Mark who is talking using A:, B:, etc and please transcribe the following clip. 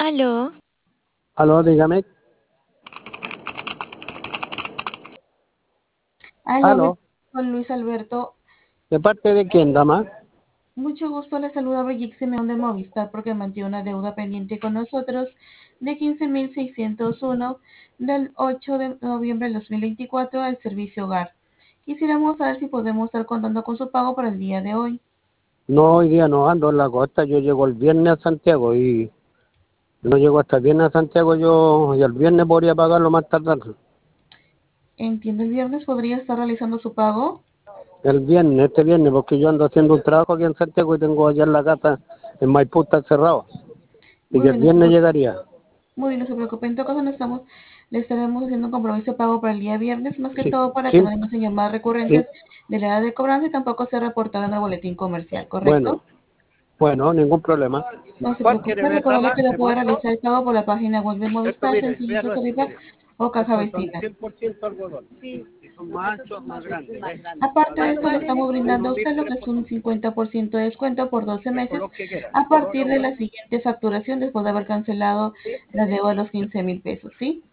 A: Aló,
B: Aló, dígame.
C: Aló,
B: Aló.
C: con Luis Alberto.
B: ¿De parte de quién, dama?
C: Mucho gusto, le saluda Brigitte Simeón de Movistar porque mantiene una deuda pendiente con nosotros de 15.601 del 8 de noviembre del 2024 al servicio hogar. Quisiéramos saber si podemos estar contando con su pago para el día de hoy.
B: No, hoy día no ando en la costa. Yo llego el viernes a Santiago y no llego hasta el viernes a Santiago yo y el viernes podría pagarlo más tarde.
C: Entiendo, el viernes podría estar realizando su pago.
B: El viernes, este viernes, porque yo ando haciendo un trabajo aquí en Santiago y tengo allá en la casa, en Maipú está cerrado. Y
C: Muy
B: que el
C: bien, no se
B: viernes
C: preocupe.
B: llegaría.
C: Muy bien, no se preocupe. En todo caso, le estaremos haciendo un compromiso de pago para el día viernes, más que
B: Sí,
C: todo para que
B: sí,
C: no haya llamadas
B: sí.
C: recurrentes de la edad de cobranza y tampoco sea reportado en el boletín comercial,
B: Bueno,
C: ¿correcto?
B: bueno, ningún problema.
C: No se
B: ¿Cuál quiere
C: preocupe,
B: ver,
C: recuerde
B: dama?
C: que lo
B: ¿Le
C: puede
B: muestro?
C: realizar el pago por la página web de
B: Esto,
C: Movistar,
B: mire,
C: Sencillito
B: véalo así,
C: Tarifa
B: mire.
C: o Caja
B: Estos son
C: Vecina.
B: 100% algodón. Sí. Y son más anchos, más grandes. ¿Ves?
C: Aparte de
B: ¿Cuánto
C: esto, le
B: valen
C: estamos
B: estos?
C: brindando a
B: Tengo 1000
C: usted lo que
B: tres
C: es
B: por
C: un 50% de descuento por 12
B: el
C: meses
B: color que quiera.
C: a
B: Color
C: partir de la
B: algodón.
C: siguiente facturación después de haber cancelado la deuda de los 15.000 pesos, ¿sí?